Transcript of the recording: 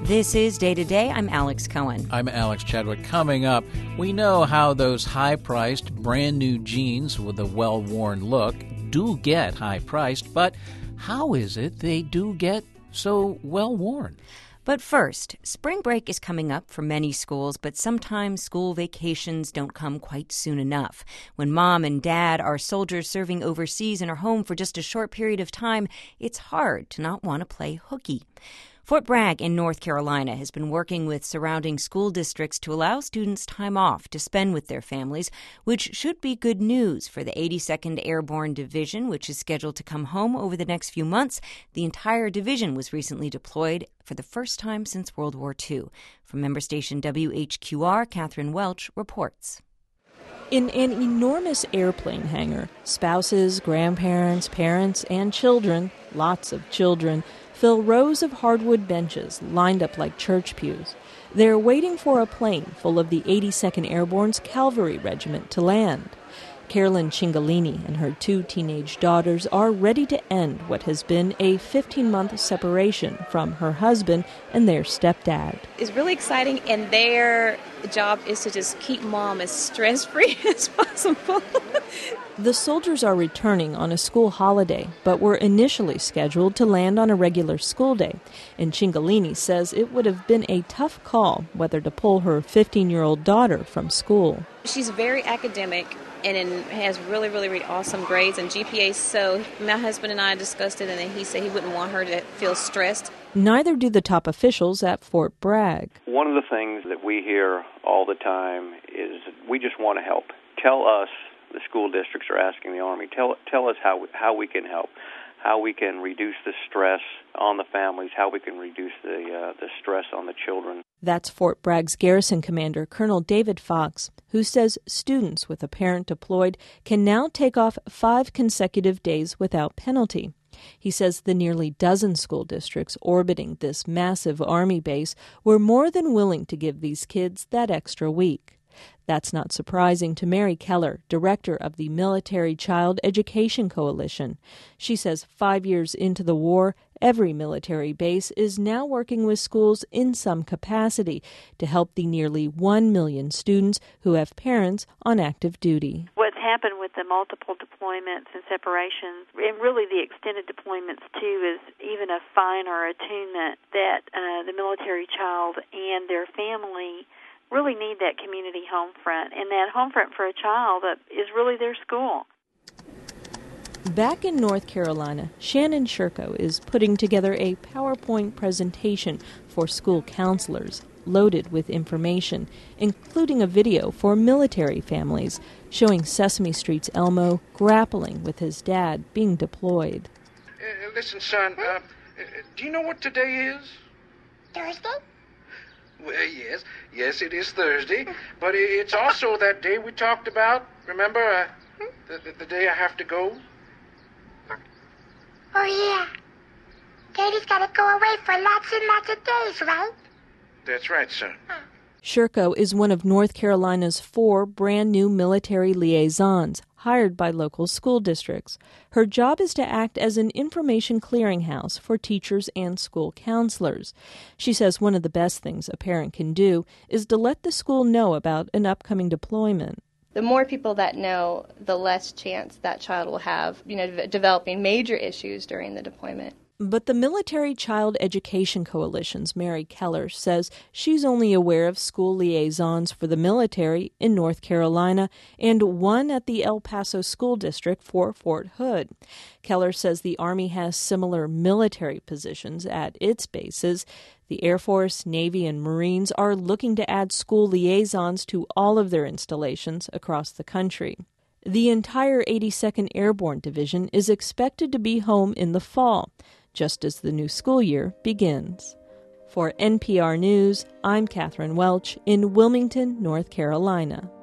This is Day to Day. I'm Alex Cohen. I'm Alex Chadwick. Coming up, we know how those high-priced, brand-new jeans with a well-worn look do get high-priced, but how is it they do get so well-worn? But first, spring break is coming up for many schools, but sometimes school vacations don't come quite soon enough. When mom and dad are soldiers serving overseas and are home for just a short period of time, it's hard to not want to play hooky. Fort Bragg in North Carolina has been working with surrounding school districts to allow students time off to spend with their families, which should be good news for the 82nd Airborne Division, which is scheduled to come home over the next few months. The entire division was recently deployed for the first time since World War II. From member station WHQR, Catherine Welch reports. In an enormous airplane hangar, spouses, grandparents, parents, and children, lots of children, fill rows of hardwood benches lined up like church pews. They're waiting for a plane full of the 82nd Airborne's Cavalry Regiment to land. Carolyn Cingolini and her 2 teenage daughters are ready to end what has been a 15-month separation from her husband and their stepdad. It's really exciting, and their job is to just keep mom as stress-free as possible. The soldiers are returning on a school holiday, but were initially scheduled to land on a regular school day. And Cingolini says it would have been a tough call whether to pull her 15-year-old daughter from school. She's very academic and has really, really, really awesome grades and GPAs. So my husband and I discussed it, and then he said he wouldn't want her to feel stressed. Neither do the top officials at Fort Bragg. One of the things that we hear all the time is we just want to help. Tell us, the school districts are asking the Army, tell us how we can help, how we can reduce the stress on the families, how we can reduce the stress on the children. That's Fort Bragg's garrison commander, Colonel David Fox, who says students with a parent deployed can now take off 5 consecutive days without penalty. He says the nearly dozen school districts orbiting this massive Army base were more than willing to give these kids that extra week. That's not surprising to Mary Keller, director of the Military Child Education Coalition. She says 5 years into the war, every military base is now working with schools in some capacity to help the nearly 1 million students who have parents on active duty. What's happened with the multiple deployments and separations, and really the extended deployments too, is even a fine or attunement that the military child and their family really need that community home front, and that home front for a child is really their school. Back in North Carolina, Shannon Shurko is putting together a PowerPoint presentation for school counselors, loaded with information, including a video for military families, showing Sesame Street's Elmo grappling with his dad being deployed. Listen, son, do you know what today is? Thursday? Well, yes, it is Thursday, but it's also that day we talked about. Remember, the day I have to go? Oh, yeah. Daddy's got to go away for lots and lots of days, right? That's right, son. Shurko is one of North Carolina's 4 brand-new military liaisons hired by local school districts. Her job is to act as an information clearinghouse for teachers and school counselors. She says one of the best things a parent can do is to let the school know about an upcoming deployment. The more people that know, the less chance that child will have, developing major issues during the deployment. But the Military Child Education Coalition's Mary Keller says she's only aware of school liaisons for the military in North Carolina and one at the El Paso School District for Fort Hood. Keller says the Army has similar military positions at its bases. The Air Force, Navy, and Marines are looking to add school liaisons to all of their installations across the country. The entire 82nd Airborne Division is expected to be home in the fall, just as the new school year begins. For NPR News, I'm Catherine Welch in Wilmington, North Carolina.